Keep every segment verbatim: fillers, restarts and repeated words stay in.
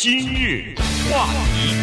今日话题，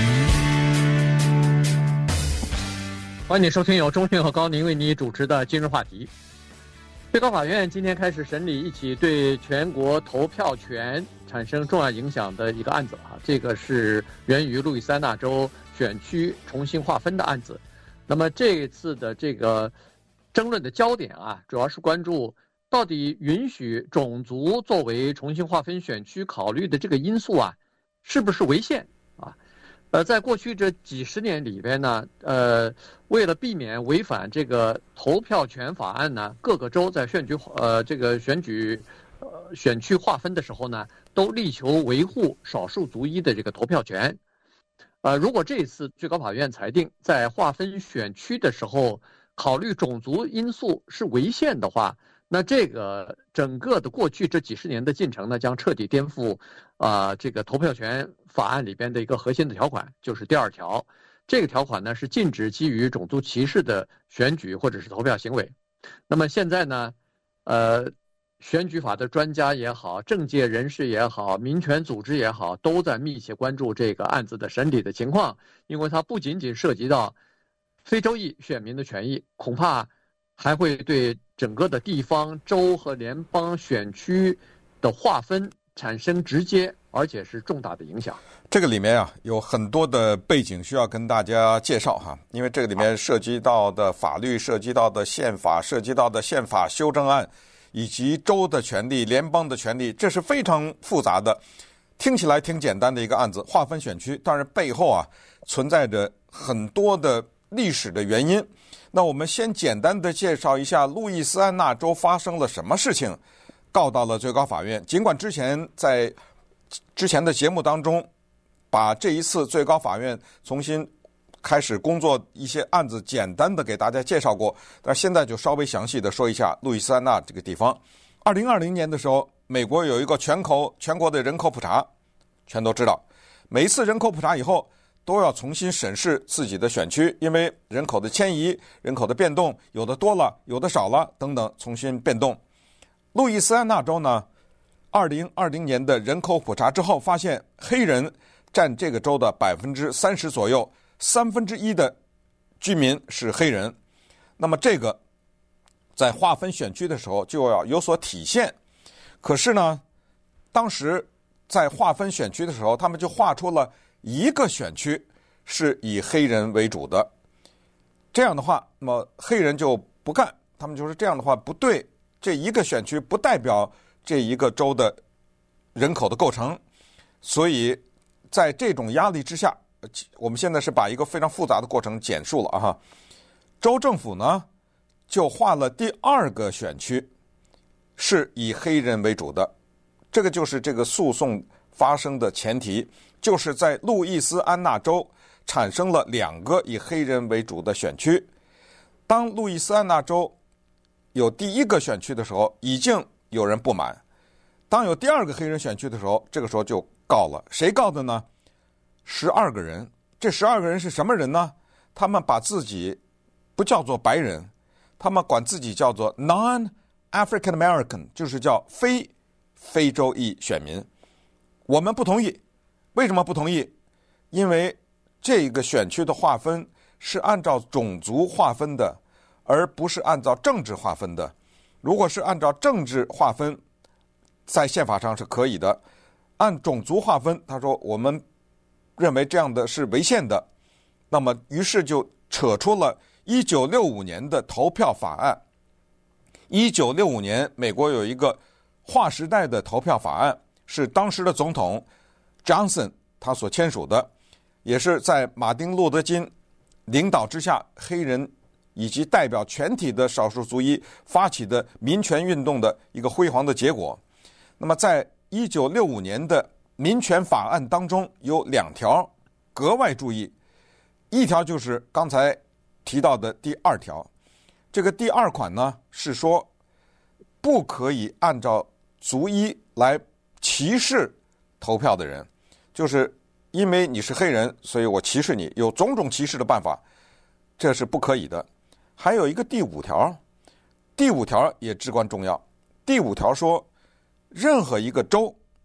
欢迎你收听由钟迅和高宁为你主持的今日话题。最高法院今天开始审理一起对全国投票权产生重要影响的一个案子啊，这个是源于路易斯安那州选区重新划分的案子。那么这一次的这个争论的焦点啊，主要是关注到底允许种族作为重新划分选区考虑的这个因素啊，是不是违宪啊？呃，在过去这几十年里边呢，呃，为了避免违反这个投票权法案呢，各个州在选举呃这个选举呃选区划分的时候呢，都力求维护少数族裔的这个投票权。呃，如果这一次最高法院裁定在划分选区的时候考虑种族因素是违宪的话，那这个整个的过去这几十年的进程呢，将彻底颠覆啊、呃、这个投票权法案里边的一个核心的条款，就是第二条。这个条款呢是禁止基于种族歧视的选举或者是投票行为。那么现在呢，呃，选举法的专家也好，政界人士也好，民权组织也好，都在密切关注这个案子的审理的情况，因为它不仅仅涉及到非洲裔选民的权益，恐怕还会对整个的地方、州和联邦选区的划分产生直接而且是重大的影响。 这个里面啊有很多的背景需要跟大家介绍哈，因为这个里面涉及到的法律、涉及到的宪法、涉及到的宪法修正案，以及州的权利、联邦的权利，这是非常复杂的。听起来挺简单的一个案子，划分选区，但是背后啊存在着很多的历史的原因。那我们先简单的介绍一下路易斯安那州发生了什么事情，告到了最高法院。尽管之前在之前的节目当中把这一次最高法院重新开始工作一些案子简单的给大家介绍过，但现在就稍微详细的说一下路易斯安那这个地方。二零二零年的时候，美国有一个全口全国的人口普查，全都知道，每一次人口普查以后都要重新审视自己的选区，因为人口的迁移、人口的变动，有的多了，有的少了等等，重新变动。路易斯安那州呢，二零二零年的人口普查之后，发现黑人占这个州的百分之三十左右，三分之一的居民是黑人。那么这个在划分选区的时候就要有所体现。可是呢，当时在划分选区的时候，他们就划出了一个选区是以黑人为主的。这样的话，那么黑人就不干，他们就是这样的话不对，这一个选区不代表这一个州的人口的构成。所以在这种压力之下，我们现在是把一个非常复杂的过程简述了啊哈。州政府呢就划了第二个选区是以黑人为主的，这个就是这个诉讼发生的前提，就是在路易斯安那州产生了两个以黑人为主的选区。当路易斯安那州有第一个选区的时候，已经有人不满，当有第二个黑人选区的时候，这个时候就告了。谁告的呢？十二个人。这十二个人是什么人呢？他们把自己不叫做白人，他们管自己叫做 non-African American， 就是叫非非洲裔选民。我们不同意。为什么不同意？因为这个选区的划分是按照种族划分的，而不是按照政治划分的。如果是按照政治划分，在宪法上是可以的。按种族划分，他说我们认为这样的是违宪的。那么于是就扯出了一九六五年的投票法案。一九六五年美国有一个划时代的投票法案，是当时的总统 Johnson 他所签署的，也是在马丁路德金领导之下，黑人以及代表全体的少数族裔发起的民权运动的一个辉煌的结果。那么在一九六五年的民权法案当中有两条格外注意，一条就是刚才提到的第二条。这个第二款呢是说不可以按照族裔来歧视投票的人，就是因为你是黑人，所以我歧视你，有种种歧视的办法，这是不可以的。还有一个第五条，第五条也至关重要。第五条说，任何一个州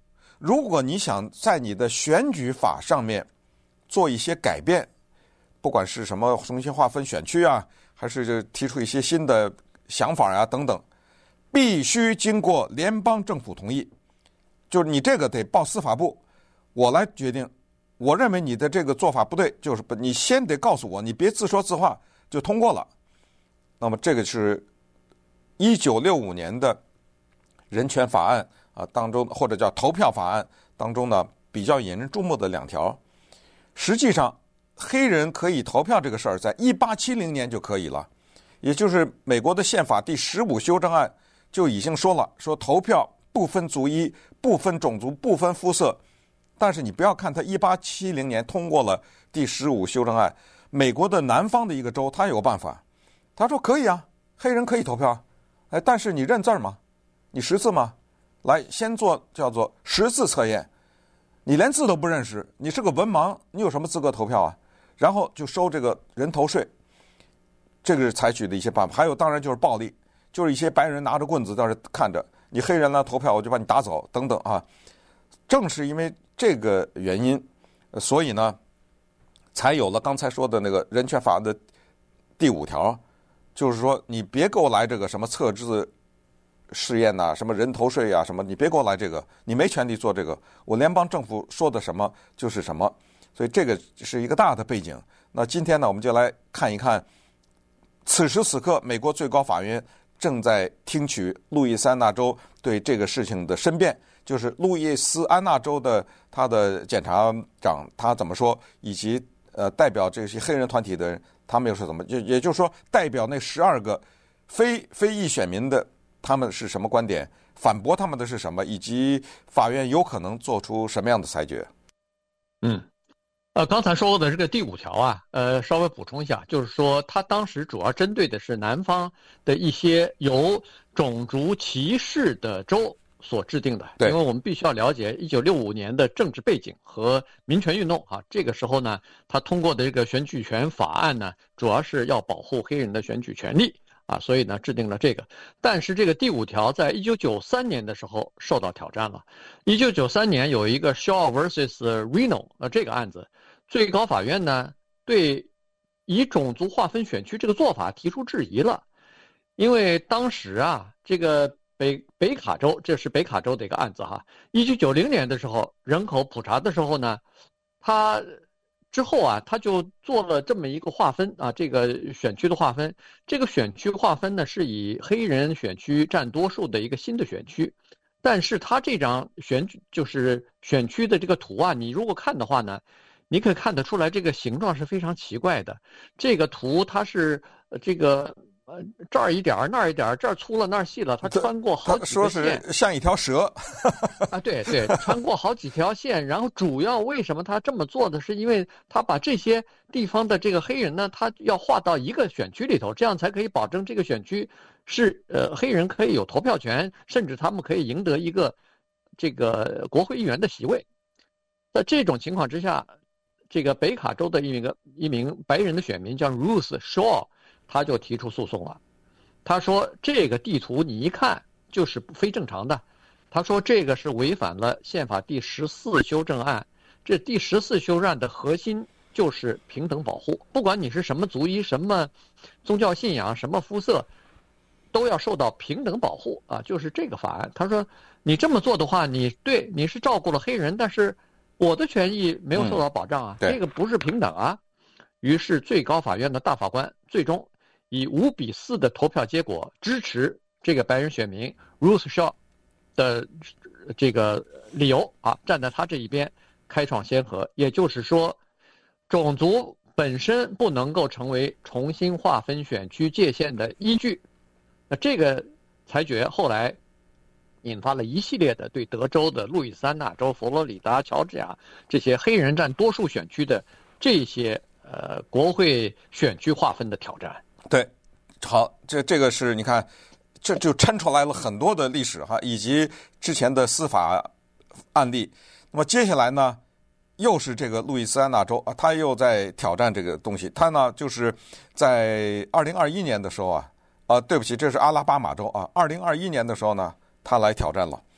如果你想在你的选举法上面做一些改变，不管是什么重新划分选区啊，还是提出一些新的想法啊等等，必须经过联邦政府同意。就是你这个得报司法部，我来决定。我认为你的这个做法不对，就是你先得告诉我，你别自说自话就通过了。那么这个是一九六五年的人权法案啊当中，或者叫投票法案当中呢，比较引人注目的两条。实际上，黑人可以投票这个事儿，在一八七零年就可以了，也就是美国的宪法第十五修正案就已经说了，说投票不分族裔、不分种族、不分肤色。但是你不要看他一八七零年通过了第十五修正案，美国的南方的一个州，他有办法，他说可以啊，黑人可以投票，哎，但是你认字吗？你识字吗？来，先做叫做识字测验，你连字都不认识，你是个文盲，你有什么资格投票啊？然后就收这个人头税，这个是采取的一些办法。还有当然就是暴力，就是一些白人拿着棍子在这看着你黑人来投票，我就把你打走等等啊。正是因为这个原因，所以呢，才有了刚才说的那个人权法的第五条，就是说你别给我来这个什么测字试验呐、啊，什么人头税啊，什么你别给我来这个，你没权利做这个。我联邦政府说的什么就是什么，所以这个是一个大的背景。那今天呢，我们就来看一看，此时此刻，美国最高法院正在听取路易斯安那州对这个事情的申辩。就是路易斯安那州的他的检察长他怎么说，以及呃代表这些黑人团体的人他们又是怎么，就也就是说代表那十二个非非裔选民的他们是什么观点，反驳他们的是什么，以及法院有可能做出什么样的裁决。 嗯，呃，刚才说的这个第五条啊，呃，稍微补充一下，就是说他当时主要针对的是南方的一些有种族歧视的州所制定的，因为我们必须要了解一九六五年的政治背景和民权运动啊。这个时候呢，他通过的这个选举权法案呢，主要是要保护黑人的选举权利啊，所以呢制定了这个。但是这个第五条在一九九三年的时候受到挑战了。一九九三年有一个 Shaw versus Reno 呃这个案子，最高法院呢对以种族划分选区这个做法提出质疑了，因为当时啊这个。北北卡州，这是北卡州的一个案子哈。一九九零年的时候，人口普查的时候呢，他之后啊，他就做了这么一个划分啊，这个选区的划分。这个选区划分呢，是以黑人选区占多数的一个新的选区。但是他这张选举就是选区的这个图啊，你如果看的话呢，你可以看得出来，这个形状是非常奇怪的。这个图它是这个。呃，这儿一点儿，那儿一点儿，这儿粗了，那儿细了，它穿过好几个线， 说是像一条蛇啊，对对，穿过好几条线。然后主要为什么他这么做的是因为他把这些地方的这个黑人呢，他要划到一个选区里头，这样才可以保证这个选区是呃黑人可以有投票权，甚至他们可以赢得一个这个国会议员的席位。在这种情况之下，这个北卡州的一名一名白人的选民叫 Ruth Shaw。他就提出诉讼了，他说这个地图你一看就是非正常的，他说这个是违反了宪法第十四修正案，这第十四修正案的核心就是平等保护，不管你是什么族裔、什么宗教信仰、什么肤色，都要受到平等保护啊，就是这个法案。他说你这么做的话，你对你是照顾了黑人，但是我的权益没有受到保障啊， 嗯、 这个不是平等啊。于是最高法院的大法官最终以五比四的投票结果支持这个白人选民 Ruth Shaw 的这个理由啊，站在他这一边，开创先河。也就是说，种族本身不能够成为重新划分选区界限的依据。那这个裁决后来引发了一系列的对德州的路易斯安那州、佛罗里达、乔治亚这些黑人占多数选区的这些呃国会选区划分的挑战。 对，好，这这个是你看，这就抻出来了很多的历史哈，以及之前的司法案例。那么接下来呢，又是这个路易斯安那州啊，他又在挑战这个东西。他呢，就是在二零二一年的时候啊，啊，对不起，这是阿拉巴马州啊，二零二一年的时候呢，他来挑战了。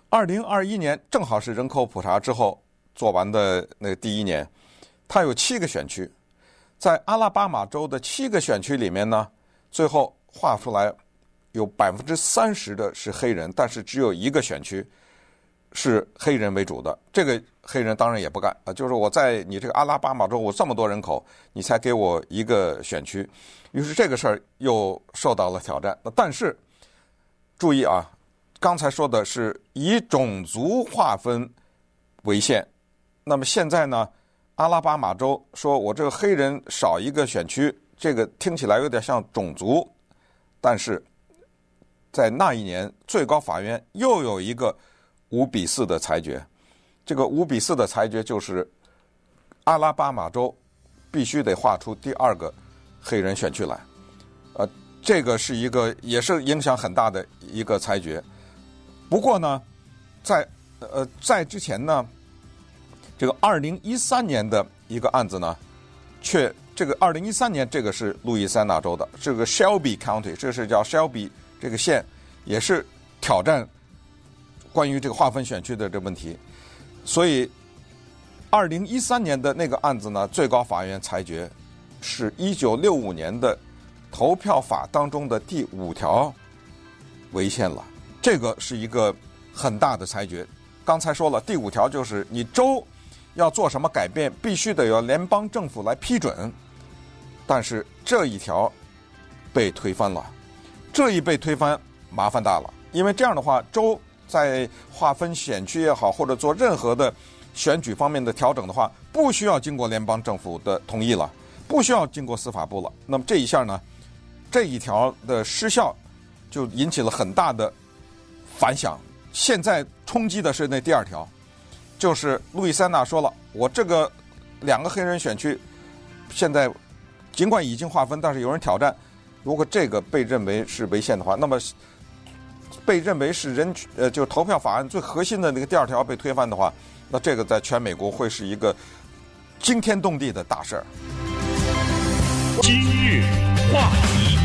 二零二一年正好是人口普查之后做完的那个第一年，它有七个选区，在阿拉巴马州的七个选区里面呢，最后划出来有百分之三十的是黑人，但是只有一个选区是黑人为主的。这个黑人当然也不干啊，就是我在你这个阿拉巴马州，我这么多人口，你才给我一个选区，于是这个事儿又受到了挑战。但是注意啊，刚才说的是以种族划分为限，那么现在呢，阿拉巴马州说我这个黑人少一个选区，这个听起来有点像种族，但是在那一年最高法院又有一个五比四的裁决，这个五比四的裁决就是阿拉巴马州必须得划出第二个黑人选区来，呃，这个是一个也是影响很大的一个裁决。不过呢，在呃在之前呢，这个二零一三年的一个案子呢，却这个二零一三年这个是路易斯安那州的，这个 Shelby County， 这是叫 Shelby 这个县，也是挑战关于这个划分选区的这个问题。所以二零一三年的那个案子呢，最高法院裁决是一九六五年的投票法当中的第五条违宪了，这个是一个很大的裁决。刚才说了，第五条就是你州要做什么改变，必须得由联邦政府来批准，但是这一条被推翻了。这一被推翻，麻烦大了，因为这样的话，州在划分选区也好，或者做任何的选举方面的调整的话，不需要经过联邦政府的同意了，不需要经过司法部了。那么这一下呢，这一条的失效就引起了很大的反响。现在冲击的是那第二条，就是路易斯安那说了，我这个两个黑人选区现在尽管已经划分，但是有人挑战，如果这个被认为是违宪的话，那么被认为是人呃，就是投票法案最核心的那个第二条被推翻的话，那这个在全美国会是一个惊天动地的大事儿。 今日话题，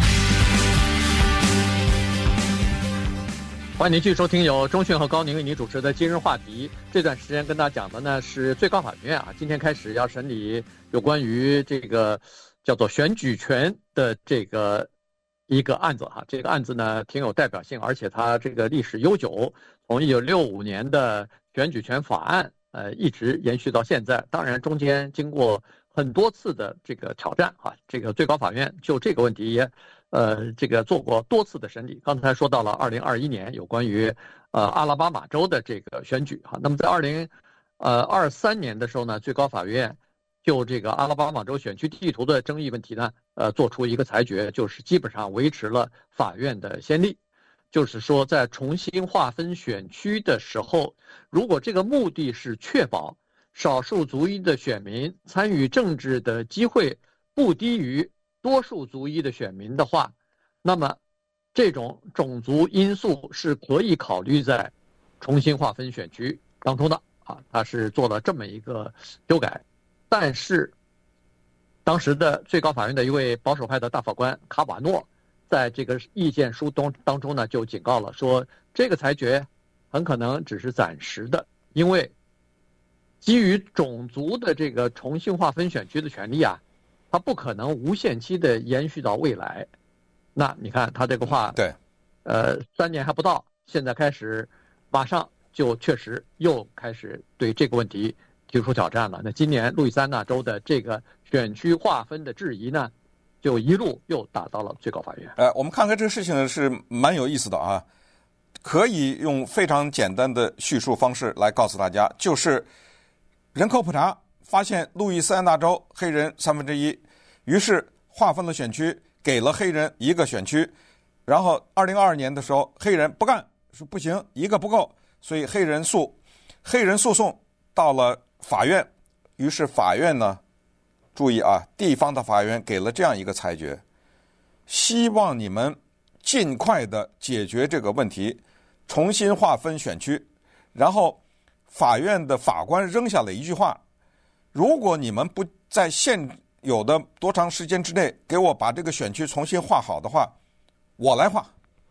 欢迎您继续收听由钟迅和高宁为您主持的今日话题。这段时间跟大家讲的呢是最高法院啊，今天开始要审理有关于这个叫做选举权的这个一个案子哈。这个案子呢挺有代表性，而且它这个历史悠久，从一九六五年的选举权法案呃一直延续到现在。当然中间经过很多次的这个挑战啊，这个最高法院就这个问题也呃这个做过多次的审理。刚才说到了二零二一年有关于呃阿拉巴马州的这个选举哈，那么在二零呃二三年的时候呢，最高法院就这个阿拉巴马州选区地图的争议问题呢，呃，做出一个裁决，就是基本上维持了法院的先例，就是说在重新划分选区的时候，如果这个目的是确保少数族裔的选民参与政治的机会不低于多数族裔的选民的话，那么这种种族因素是可以考虑在重新划分选区当中的啊，它是做了这么一个修改。但是当时的最高法院的一位保守派的大法官卡瓦诺在这个意见书当当中呢，就警告了说，这个裁决很可能只是暂时的，因为基于种族的这个重新划分选区的权利啊，它不可能无限期的延续到未来。那你看他这个话， 对， 呃，三年还不到，现在开始马上就确实又开始对这个问题提出挑战了。那今年路易斯安那州的这个选区划分的质疑呢，就一路又打到了最高法院。 呃，我们看看这个事情是蛮有意思的啊，可以用非常简单的叙述方式来告诉大家，就是人口普查发现路易斯安那州黑人三分之一，于是划分了选区，给了黑人一个选区，然后二零二二年的时候，黑人不干，说不行，一个不够，所以黑人诉，黑人诉讼到了法院，于是法院呢，注意啊，地方的法院给了这样一个裁决，希望你们尽快的解决这个问题，重新划分选区。然后法院的法官扔下了一句话，如果你们不在现有的多长时间之内给我把这个选区重新划好的话，我来划。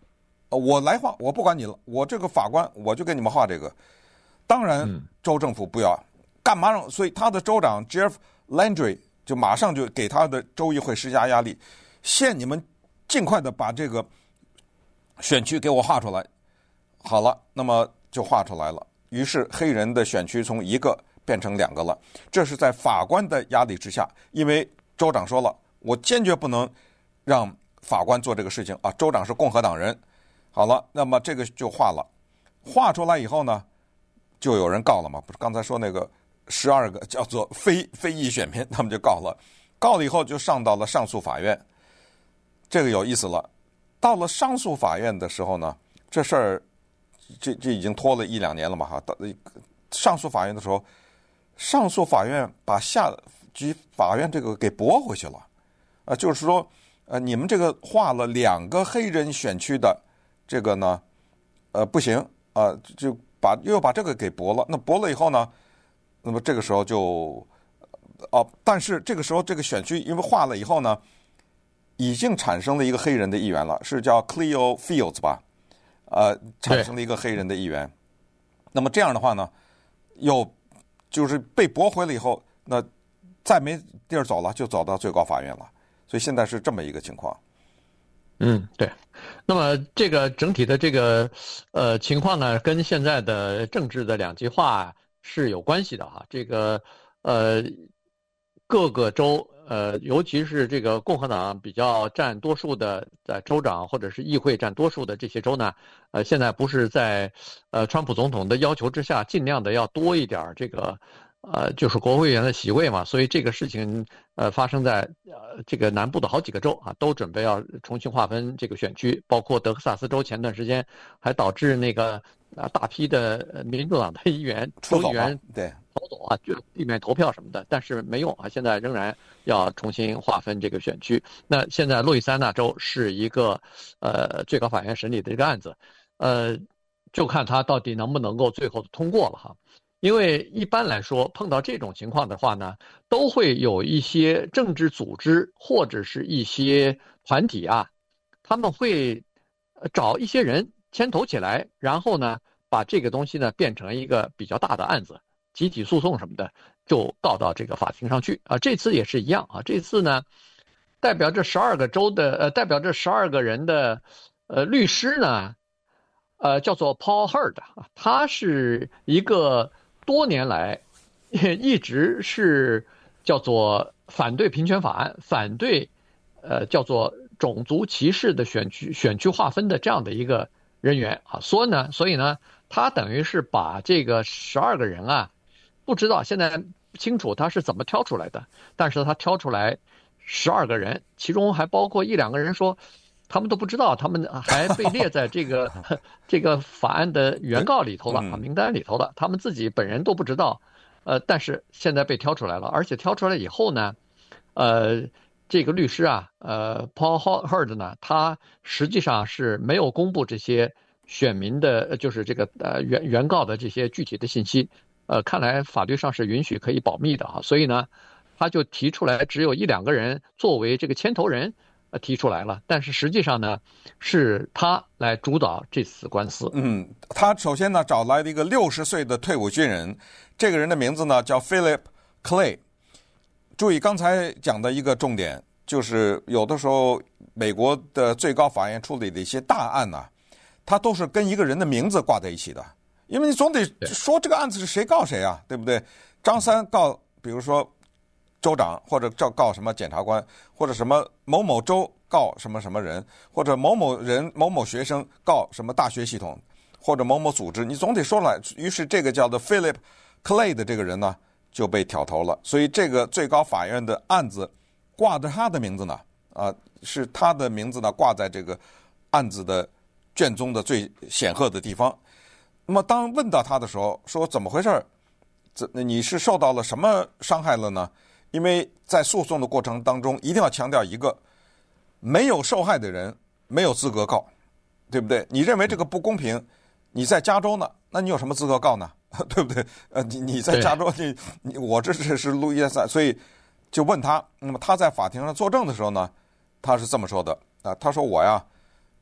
呃，我来画，我不管你了，我这个法官我就给你们画这个。当然，州政府不要，干嘛让？所以他的州长 Jeff Landry 就马上就给他的州议会施加压力，限你们尽快的把这个选区给我画出来。好了，那么就画出来了。于是黑人的选区从一个变成两个了。这是在法官的压力之下，因为州长说了，我坚决不能让法官做这个事情啊。州长是共和党人。好了，那么这个就画了，画出来以后呢，就有人告了嘛？不是刚才说那个十二个叫做非非裔选民，他们就告了，告了以后就上到了上诉法院。这个有意思了，到了上诉法院的时候呢，这事儿这这已经拖了一两年了嘛哈。到上诉法院的时候，上诉法院把下级法院这个给驳回去了，啊、呃，就是说，呃，你们这个划了两个黑人选区的。这个呢，呃，不行啊、呃，就把又把这个给驳了。那驳了以后呢，那么这个时候就，哦、呃，但是这个时候这个选区因为划了以后呢，已经产生了一个黑人的议员了，是叫 Cleo Fields 吧？呃，产生了一个黑人的议员。那么这样的话呢，又就是被驳回了以后，那再没地儿走了，就走到最高法院了。所以现在是这么一个情况。 嗯，对。那么这个整体的这个呃情况呢，跟现在的政治的两极化是有关系的哈。这个呃各个州呃，尤其是这个共和党比较占多数的在州长或者是议会占多数的这些州呢，呃，现在不是在呃川普总统的要求之下，尽量的要多一点这个。呃，就是国会议员的席位嘛，所以这个事情呃发生在呃这个南部的好几个州啊，都准备要重新划分这个选区，包括德克萨斯州前段时间还导致那个啊大批的民主党的议员州议员对逃走啊，就地面投票什么的，但是没用啊，现在仍然要重新划分这个选区。那现在路易斯安那州是一个呃最高法院审理的这个案子，呃，就看他到底能不能够最后通过了哈。因为一般来说，碰到这种情况的话呢，都会有一些政治组织或者是一些团体啊，他们会找一些人牵头起来，然后呢，把这个东西呢变成一个比较大的案子，集体诉讼什么的，就告到这个法庭上去啊。这次也是一样啊，这次呢，代表这十二个州的呃，代表这十二个人的呃律师呢，呃，叫做 Paul Hurd 啊，他是一个。多年来，一直是叫做反对平权法案、反对呃叫做种族歧视的选区选区划分的这样的一个人员啊，所以呢，所以呢，他等于是把这个十二个人啊，不知道现在不清楚他是怎么挑出来的，但是他挑出来十二个人，其中还包括一两个人说。他们都不知道，他们还被列在这个这个法案的原告里头了啊，名单里头了。他们自己本人都不知道，呃，但是现在被挑出来了，而且挑出来以后呢，呃，这个律师啊，呃 ，Paul Hurd 呢，他实际上是没有公布这些选民的，就是这个呃原原告的这些具体的信息，呃，看来法律上是允许可以保密的啊，所以呢，他就提出来只有一两个人作为这个牵头人。呃，提出来了，但是实际上呢，是他来主导这次官司。 嗯，他首先呢找来了一个六十岁的退伍军人，这个人的名字呢叫 Philip Clay。注意刚才讲的一个重点，就是有的时候美国的最高法院处理的一些大案呢、啊，它都是跟一个人的名字挂在一起的，因为你总得说这个案子是谁告谁啊，对不对？张三告，比如说。州长或者告告什么检察官，或者什么某某州告什么什么人，或者某某人某某学生告什么大学系统，或者某某组织，你总得说来。于是这个叫做 Philip Clay 的这个人呢就被挑头了，所以这个最高法院的案子挂着他的名字呢，啊，是他的名字呢挂在这个案子的卷宗的最显赫的地方。那么当问到他的时候，说怎么回事？怎你是受到了什么伤害了呢？因为在诉讼的过程当中，一定要强调一个，没有受害的人没有资格告，对不对？你认为这个不公平，你在加州呢，那你有什么资格告呢？对不对？呃，你你在加州，你你我这是是路易斯安，所以就问他。那么他在法庭上作证的时候呢，他是这么说的啊，他说我呀，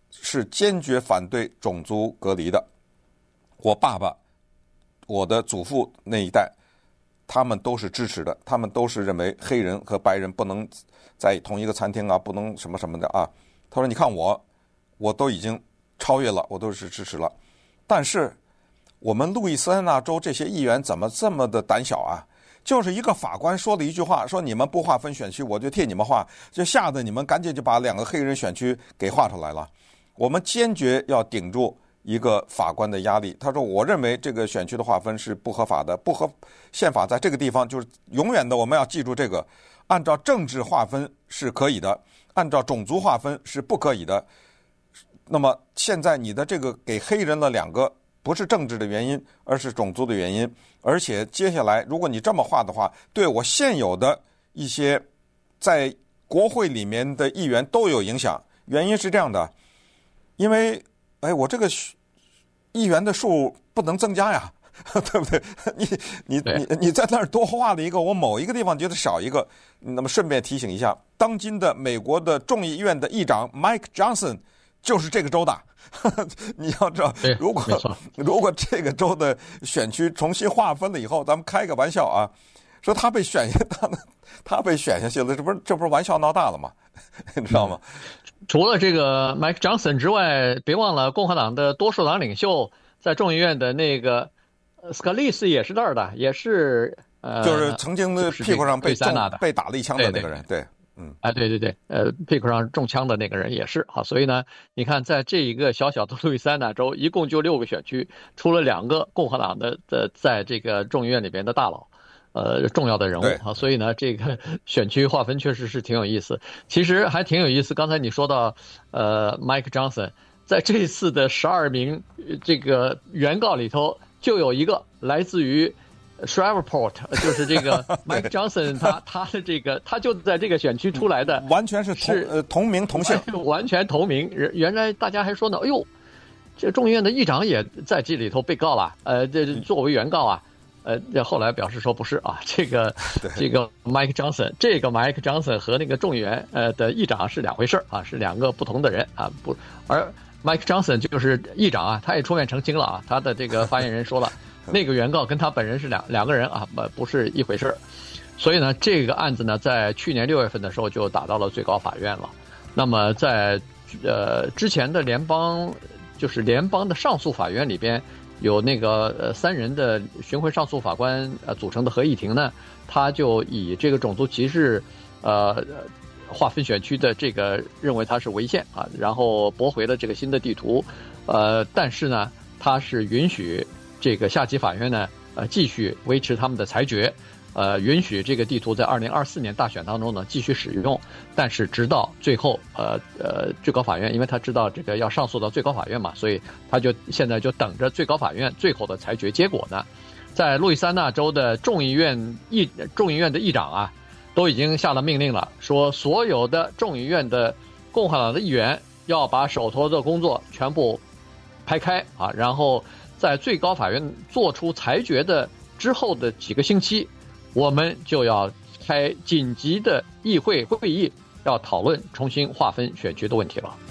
是坚决反对种族隔离的。我爸爸、我的祖父那一代，他们都是支持的，他们都是认为黑人和白人不能在同一个餐厅啊，不能什么什么的啊。他说：“你看我，我都已经超越了，我都是支持了。”但是我们路易斯安那州这些议员怎么这么的胆小啊？就是一个法官说了一句话，说你们不划分选区，我就替你们划，就吓得你们赶紧就把两个黑人选区给划出来了。我们坚决要顶住一个法官的压力。他说：“我认为这个选区的划分是不合法的，不合宪法，在这个地方就是永远的，我们要记住这个。按照政治划分是可以的，按照种族划分是不可以的。那么现在你的这个给黑人了两个。”不是政治的原因，而是种族的原因。而且接下来，如果你这么画的话，对我现有的一些在国会里面的议员都有影响。原因是这样的，因为哎，我这个议员的数不能增加呀，对不对？你你你你在那儿多画了一个，我某一个地方觉得少一个。那么顺便提醒一下，当今的美国的众议院的议长 Mike Johnson 就是这个州的。你要知道，如果如果这个州的选区重新划分了以后，咱们开个玩笑啊，说他被选下，他他被选下去了，这不是这不是玩笑闹大了吗？你知道吗？ 除了这个 Mike Johnson 之外，别忘了共和党的多数党领袖在众议院的那个斯卡利斯也是这儿的，也是呃， 就是曾经的屁股上被中被打了一枪的那个人，对。 嗯，哎，对对对，呃，屁股上中枪的那个人也是哈，所以呢，你看，在这一个小小的路易斯安那州，一共就六个选区，出了两个共和党的的在这个众议院里边的大佬，呃，重要的人物啊，所以呢，这个选区划分确实是挺有意思。其实还挺有意思，刚才你说到，呃 ，Mike Johnson 在这次的十二名这个原告里头，就有一个来自于。Shreveport 就是这个 Mike Johnson， 他他的这个他就在这个选区出来的， 完全是同呃同名同姓， 完全同名。原来大家还说呢，哎呦，这个众议院的议长也在这里头被告了，呃，这作为原告啊，呃，后来表示说不是啊，这个这个 Mike Johnson， 这个 Mike Johnson 和那个众议员呃的议长是两回事啊，是两个不同的人啊，不，而 Mike Johnson 就是议长啊，他也出面澄清了啊，他的这个发言人说了。那个原告跟他本人是两两个人啊，不是一回事。所以呢，这个案子呢，在去年六月份的时候就打到了最高法院了。那么在呃之前的联邦，就是联邦的上诉法院里边有那个呃三人的巡回上诉法官呃组成的合议庭呢，他就以这个种族歧视呃划分选区的这个认为它是违宪啊，然后驳回了这个新的地图。呃，但是呢，他是允许。这个下级法院呢，呃，继续维持他们的裁决，呃，允许这个地图在二零二四年大选当中呢继续使用，但是直到最后，呃呃，最高法院，因为他知道这个要上诉到最高法院嘛，所以他就现在就等着最高法院最后的裁决结果呢。在路易斯安那州的众议院议众议院的议长啊，都已经下了命令了，说所有的众议院的共和党的议员要把手头的工作全部排开啊，然后。在最高法院做出裁决的之后的几个星期，我们就要开紧急的议会会议，要讨论重新划分选区的问题了。